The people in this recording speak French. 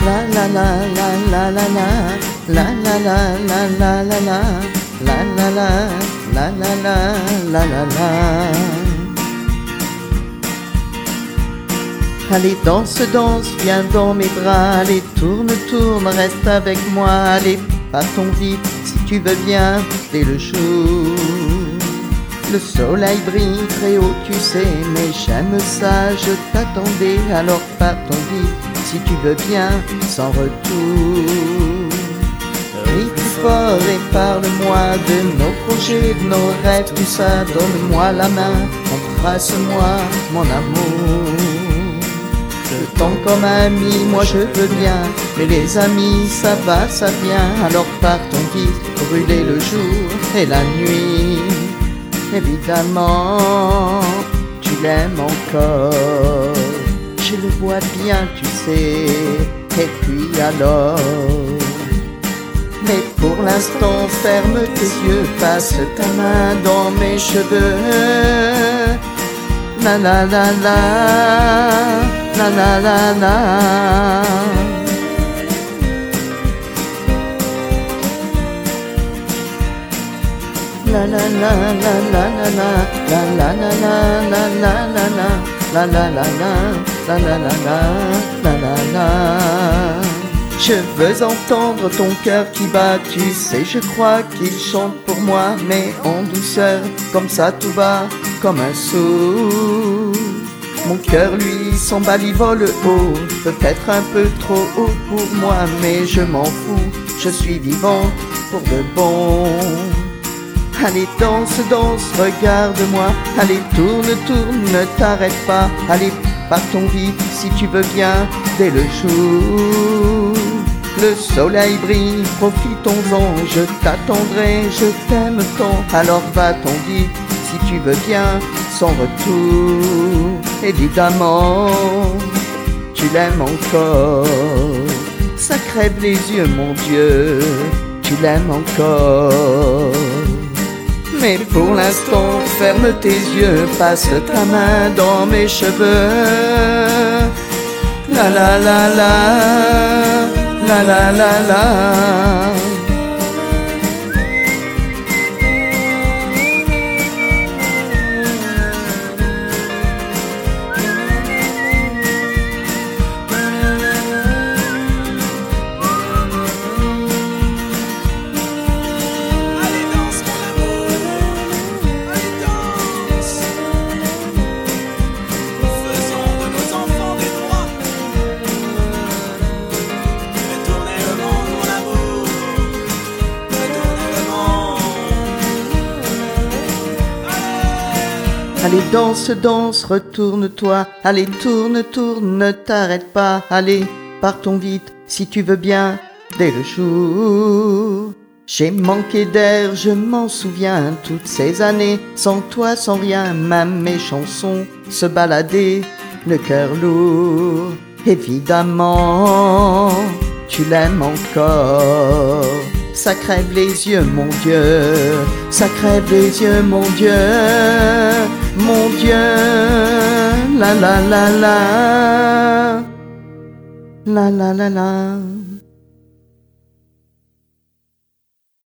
La la la la la la la, la la la la la la la, la la la la la la la la. Allez danse, danse, viens dans mes bras, allez tourne, tourne, reste avec moi, allez partons vite si tu veux bien dès le jour. Le soleil brille très haut tu sais, mais j'aime ça, je t'attendais, alors partons vite si tu veux bien sans retour. Ris plus fort et parle-moi de nos projets, de nos rêves, tout ça, donne-moi la main, embrasse-moi mon amour. Le temps comme ami, moi je veux bien, mais les amis ça va, ça vient, alors partons vite, brûler le jour et la nuit. Évidemment, tu l'aimes encore, je le vois bien, tu sais, et puis alors. Mais pour l'instant, ferme tes yeux, passe ta main dans mes cheveux. La la la la, la la la la. La la la la la la la, la la la la la la la, la la la la, la la la la, la la la. Je veux entendre ton cœur qui bat, tu sais, je crois qu'il chante pour moi, mais en douceur, comme ça tout va, comme un sourd. Mon cœur lui s'emballe, il vole haut, peut-être un peu trop haut pour moi, mais je m'en fous, je suis vivant pour de bon. Allez danse, danse, regarde-moi, allez tourne, tourne, ne t'arrête pas, allez partons vite si tu veux bien dès le jour. Le soleil brille, profitons-en, je t'attendrai, je t'aime tant, alors va-t'en vite si tu veux bien sans retour. Évidemment, tu l'aimes encore, ça crève les yeux mon Dieu, tu l'aimes encore. Mais pour l'instant, ferme tes yeux, passe ta main dans mes cheveux. La la la la, la la la la. Allez danse, danse, retourne-toi, allez tourne, tourne, ne t'arrête pas, allez partons vite si tu veux bien dès le jour. J'ai manqué d'air, je m'en souviens, toutes ces années, sans toi, sans rien, même mes chansons se baladaient, le cœur lourd. Évidemment, tu l'aimes encore. Ça crève les yeux, mon Dieu, ça crève les yeux, mon Dieu, mon Dieu. La la la la, la la la la.